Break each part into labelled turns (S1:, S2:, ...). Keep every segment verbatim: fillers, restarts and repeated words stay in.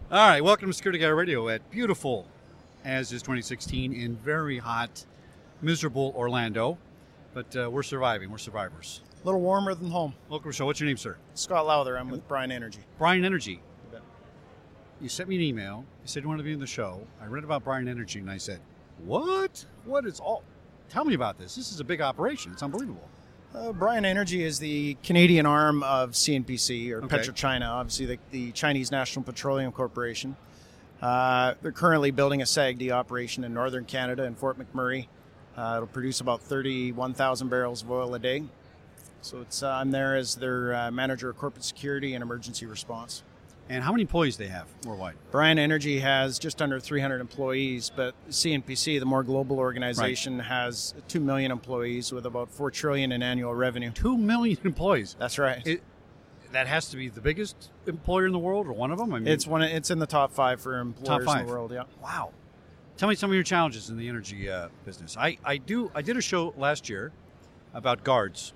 S1: All right, welcome to Security Guy Radio at beautiful, as is twenty sixteen, in very hot, miserable Orlando. But uh, we're surviving. We're survivors.
S2: A little warmer than home.
S1: Welcome to the show. What's your name, sir?
S2: Scott Lowther. I'm with Brian Energy.
S1: Brian Energy.
S2: You bet.
S1: You sent me an email. You said you wanted to be in the show. I read about Brian Energy, and I said, what? What is all... Tell me about this. This is a big operation. It's unbelievable.
S2: Uh, Brian Energy is the Canadian arm of C N P C, or
S1: Okay.
S2: PetroChina, obviously the, the Chinese National Petroleum Corporation. Uh, they're currently building a S A G D operation in northern Canada in Fort McMurray. Uh, it'll produce about thirty-one thousand barrels of oil a day. So it's uh, I'm there as their uh, manager of corporate security and emergency response.
S1: And how many employees they have worldwide?
S2: Brian Energy has just under three hundred employees, but C N P C, the more global organization, right. has two million employees with about four trillion dollars in annual revenue.
S1: Two million employees.
S2: That's right.
S1: It, that has to be the biggest employer in the world, or one of them? I mean,
S2: it's one. It's in the top five for employers
S1: top five.
S2: in the world. Yeah.
S1: Wow. Tell me some of your challenges in the energy uh, business. I, I do. I did a show last year about guards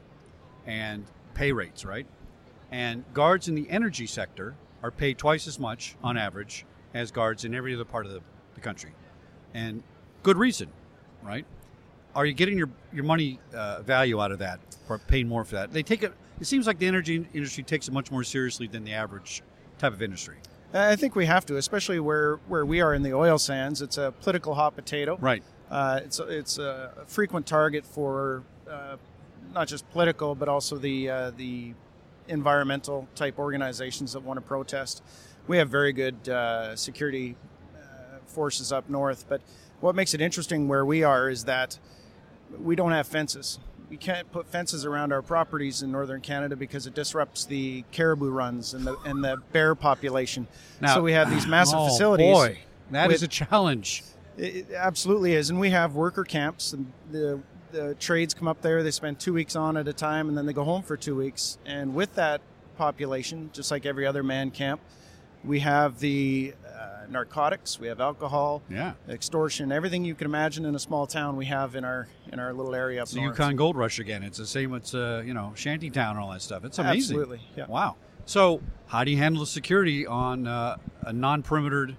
S1: and pay rates, right? And guards in the energy sector are paid twice as much on average as guards in every other part of the, the country. And good reason, right? Are you getting your, your money uh, value out of that, or paying more for that? They take it. It seems like the energy industry takes it much more seriously than the average type of industry.
S2: I think we have to, especially where, where we are in the oil sands. It's a political hot potato.
S1: Right.
S2: Uh, it's, it's a frequent target for uh, not just political, but also the uh, the environmental type organizations that want to protest. We have very good uh, security uh, forces up north, but what makes it interesting where we are is that we don't have fences. We can't put fences around our properties in northern Canada because it disrupts the caribou runs and the and the bear population.
S1: Now,
S2: so we have these massive
S1: oh
S2: facilities.
S1: Boy, that
S2: with,
S1: is a challenge.
S2: It absolutely is, and we have worker camps. And the the trades come up there. They spend two weeks on at a time, and then they go home for two weeks. And with that population, just like every other man camp, we have the uh, narcotics, we have alcohol,
S1: yeah,
S2: extortion, everything you can imagine in a small town. We have in our in our little area up
S1: it's the
S2: north.
S1: Yukon Gold Rush again. It's the same with uh, you know Shantytown and all that stuff. It's amazing.
S2: Absolutely, yeah.
S1: Wow. So, how do you handle the security on uh, a non-perimetered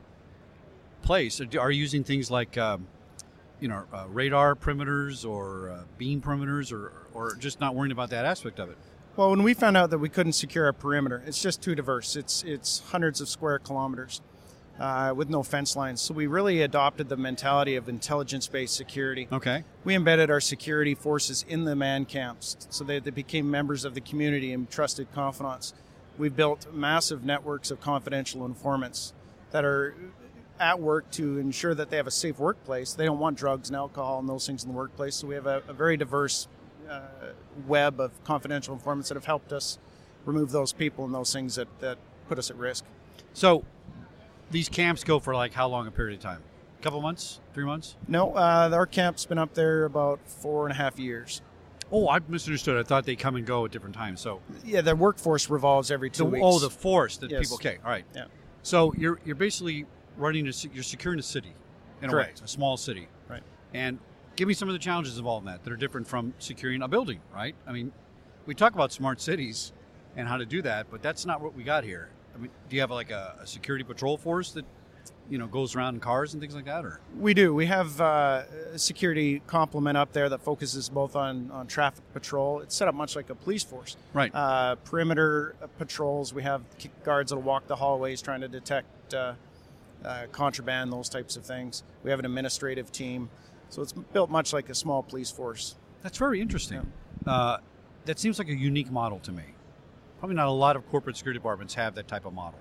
S1: place? Are you using things like um, you know uh, radar perimeters or uh, beam perimeters, or or just not worrying about that aspect of it?
S2: Well, when we found out that we couldn't secure our perimeter, it's just too diverse. It's it's hundreds of square kilometers uh, with no fence lines. So we really adopted the mentality of intelligence-based security.
S1: Okay.
S2: We embedded our security forces in the man camps so they, they became members of the community and trusted confidants. We've built massive networks of confidential informants that are at work to ensure that they have a safe workplace. They don't want drugs and alcohol and those things in the workplace. So we have a, a very diverse uh, web of confidential informants that have helped us remove those people and those things that, that put us at risk.
S1: So these camps go for like how long a period of time? A couple months? Three months?
S2: No, uh, our camp's been up there about four and a half years.
S1: Oh, I misunderstood. I thought they come and go at different times. So
S2: Yeah, the workforce revolves every two
S1: the,
S2: weeks.
S1: oh, the force that
S2: Yes.
S1: people. Okay, all right.
S2: Yeah.
S1: So you're you're basically running a, you're securing a city, in
S2: Correct.
S1: a way, a small city.
S2: Right.
S1: And give me some of the challenges involved in that that are different from securing a building, right? I mean, we talk about smart cities and how to do that, but that's not what we got here. I mean, do you have like a, a security patrol force that, you know, goes around in cars and things like that, or?
S2: We do. We have uh, a security complement up there that focuses both on, on traffic patrol. It's set up much like a police force.
S1: Right.
S2: Uh, perimeter patrols. We have guards that walk the hallways trying to detect uh, uh, contraband, those types of things. We have an administrative team. So it's built much like a small police force.
S1: That's very interesting. Yeah. Uh, that seems like a unique model to me. Probably not a lot of corporate security departments have that type of model.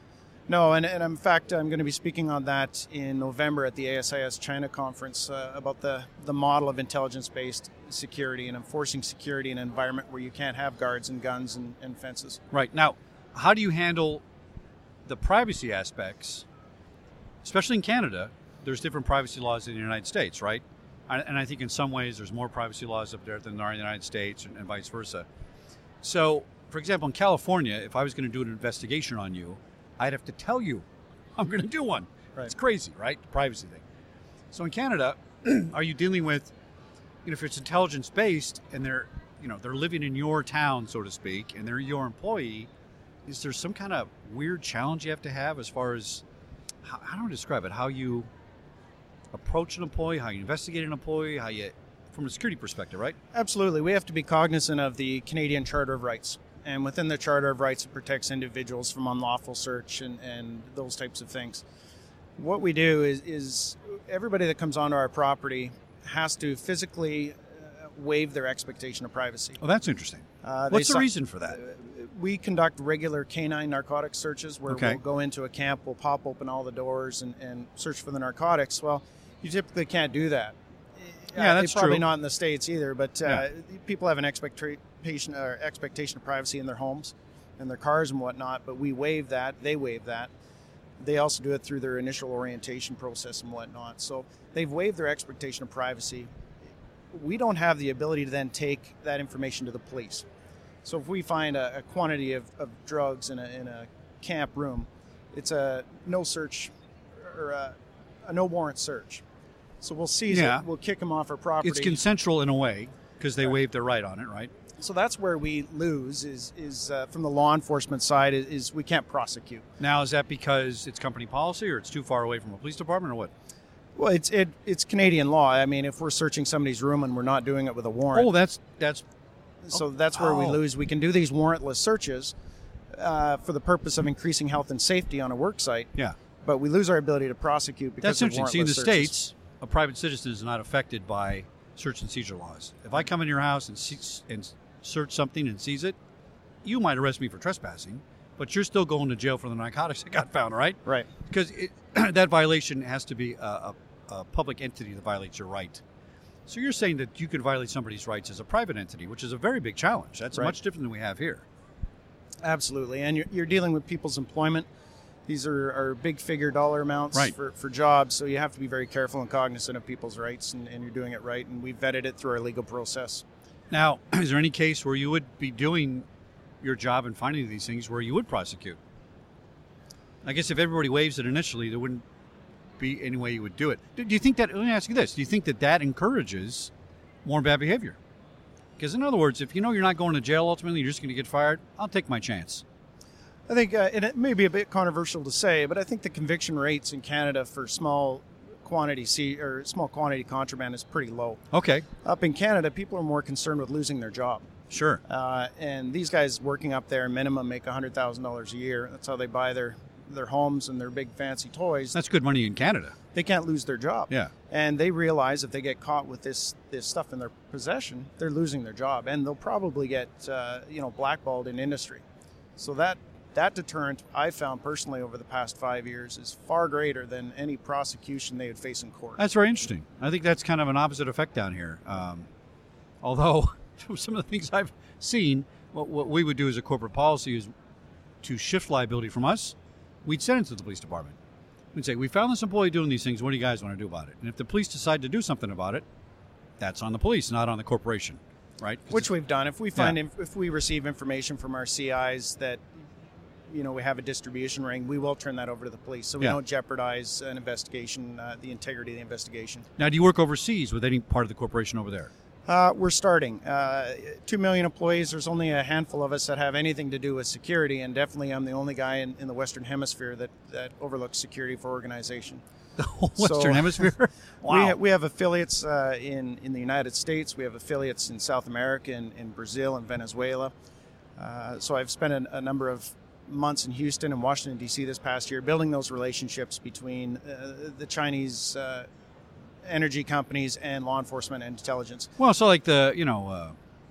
S2: No, and, and in fact, I'm going to be speaking on that in November at the A S I S China conference uh, about the, the model of intelligence-based security and enforcing security in an environment where you can't have guards and guns and, and fences.
S1: Right. Now, how do you handle the privacy aspects, especially in Canada? There's different privacy laws in the United States, right? And I think in some ways there's more privacy laws up there than there are in the United States, and vice versa. So, for example, in California, if I was going to do an investigation on you, I'd have to tell you I'm going to do one. Right. It's crazy, right? The privacy thing. So in Canada, are you dealing with, you know, if it's intelligence-based and they're, you know, they're living in your town, so to speak, and they're your employee, is there some kind of weird challenge you have to have as far as how, how do I describe it? How you approach an employee, how you investigate an employee, how you, from a security perspective, right?
S2: Absolutely. We have to be cognizant of the Canadian Charter of Rights. And within the Charter of Rights, it protects individuals from unlawful search and, and those types of things. What we do is, is everybody that comes onto our property has to physically uh, waive their expectation of privacy.
S1: Oh, that's interesting.
S2: Uh,
S1: What's the
S2: si-
S1: reason for that?
S2: We conduct regular canine narcotics searches where
S1: Okay.
S2: we'll go into a camp, we'll pop open all the doors and, and search for the narcotics. Well, you typically can't do that.
S1: Yeah,
S2: Uh,
S1: that's
S2: probably
S1: true.
S2: not in the States either, but uh,
S1: Yeah.
S2: people have an expectation or expectation of privacy in their homes and their cars and whatnot, but we waive that, they waive that. They also do it through their initial orientation process and whatnot. So they've waived their expectation of privacy. We don't have the ability to then take that information to the police. So if we find a, a quantity of, of drugs in a, in a camp room, it's a no search or a, a no warrant search. So we'll seize
S1: Yeah.
S2: it, we'll kick them off our property.
S1: It's consensual in a way because they
S2: Right.
S1: waived their right on it, right?
S2: So that's where we lose is is uh, from the law enforcement side is, is we can't prosecute.
S1: Now, is that because it's company policy or it's too far away from a police department or what?
S2: Well, it's it it's Canadian law. I mean, if we're searching somebody's room and we're not doing it with a warrant,
S1: Oh, that's that's
S2: so that's where we
S1: oh.
S2: lose. We can do these warrantless searches uh, for the purpose of increasing health and safety on a work site,
S1: yeah.
S2: but we lose our ability to prosecute because
S1: That's
S2: of
S1: interesting. See, in
S2: warrantless
S1: the
S2: searches.
S1: States, a private citizen is not affected by search and seizure laws. If I come in your house and see, and search something and seize it, you might arrest me for trespassing, but you're still going to jail for the narcotics that got found, right?
S2: Right.
S1: Because it, that violation has to be a, a, a public entity that violates your right. So you're saying that you could violate somebody's rights as a private entity, which is a very big challenge. That's
S2: Right.
S1: much different than we have here.
S2: Absolutely, and you're, you're dealing with people's employment. These are, are big figure dollar amounts
S1: Right.
S2: for, for jobs, so you have to be very careful and cognizant of people's rights, and, and you're doing it right, and we've vetted it through our legal process.
S1: Now, is there any case where you would be doing your job and finding these things where you would prosecute? I guess if everybody waives it initially, there wouldn't be any way you would do it. Do do you think that, let me ask you this, do you think that that encourages more bad behavior? Because in other words, if you know you're not going to jail ultimately, you're just going to get fired, I'll take my chance.
S2: I think, uh, and it may be a bit controversial to say, but I think the conviction rates in Canada for small quantity C or small quantity contraband is pretty low.
S1: Okay,
S2: Up in Canada, people are more concerned with losing their job.
S1: sure.
S2: Uh, and these guys working up there minimum make one hundred thousand dollars a year. That's how they buy their, their homes and their big fancy toys.
S1: That's good money in Canada.
S2: They can't lose their job.
S1: Yeah.
S2: And they realize if they get caught with this, this stuff in their possession, they're losing their job. And they'll probably get uh, you know blackballed in industry. So that that deterrent, I found personally over the past five years, is far greater than any prosecution they would face in court.
S1: That's very interesting. I think that's kind of an opposite effect down here. Um, although some of the things I've seen, what, what we would do as a corporate policy is to shift liability from us, we'd send it to the police department. We'd say, we found this employee doing these things. What do you guys want to do about it? And if the police decide to do something about it, that's on the police, not on the corporation, right? 'Cause
S2: Which we've done. If we find
S1: Yeah.
S2: inf- if we receive information from our C Is that you know we have a distribution ring, we will turn that over to the police, so we
S1: Yeah.
S2: don't jeopardize an investigation, uh, the integrity of the investigation.
S1: Now, do you work overseas with any part of the corporation over there?
S2: Uh, we're starting. Uh, Two million employees. There's only a handful of us that have anything to do with security, and definitely I'm the only guy in, in the Western Hemisphere that, that overlooks security for organization.
S1: The whole Western
S2: So-
S1: Hemisphere?
S2: We,
S1: Wow.
S2: ha- we have affiliates uh, in, in the United States. We have affiliates in South America, in, in Brazil, and Venezuela. Uh, so I've spent a, a number of months in Houston and Washington, D C this past year building those relationships between uh, the Chinese uh, energy companies and law enforcement and intelligence.
S1: Well, so like the, you know, uh,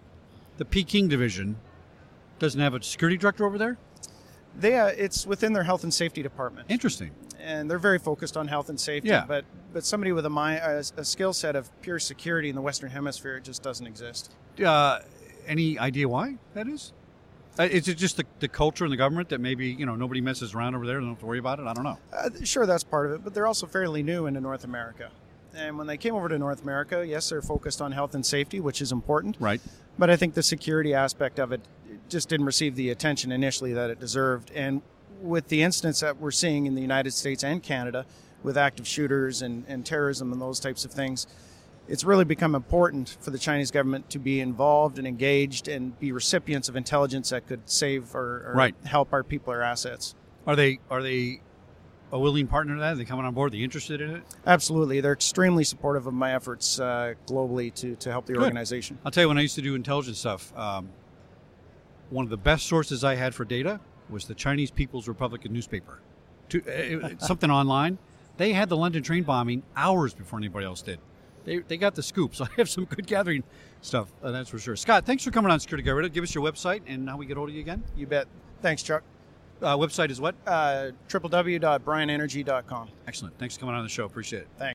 S1: the Peking division doesn't have a security director over there?
S2: They, uh, it's within their health and safety department.
S1: Interesting.
S2: And they're very focused on health and safety.
S1: Yeah.
S2: But but somebody with a, mi- a, a skill set of pure security in the Western Hemisphere, it just doesn't exist.
S1: Uh, any idea why that is? Uh, is it just the, the culture in the government that maybe, you know, nobody messes around over there and don't have to worry about it? I don't know.
S2: Uh, sure, that's part of it, but they're also fairly new into North America. And when they came over to North America, yes, they're focused on health and safety, which is important.
S1: Right.
S2: But I think the security aspect of it just didn't receive the attention initially that it deserved. And with the incidents that we're seeing in the United States and Canada with active shooters and, and terrorism and those types of things, it's really become important for the Chinese government to be involved and engaged and be recipients of intelligence that could save or, or
S1: Right.
S2: help our people or assets.
S1: Are they are they a willing partner to that? Are they coming on board? Are they interested in it?
S2: Absolutely. They're extremely supportive of my efforts uh, globally to, to help the
S1: Good.
S2: organization.
S1: I'll tell you, when I used to do intelligence stuff, um, one of the best sources I had for data was the Chinese People's Republic newspaper. To, uh, something online. They had the London train bombing hours before anybody else did. They, they got the scoop, so I have some good gathering stuff, uh, that's for sure. Scott, thanks for coming on Security Get Rid Of. Give us your website and how we get hold of you again.
S2: You bet. Thanks, Chuck.
S1: Uh, website is what?
S2: Uh, w w w dot bryan energy dot com.
S1: Excellent. Thanks for coming on the show. Appreciate it.
S2: Thanks.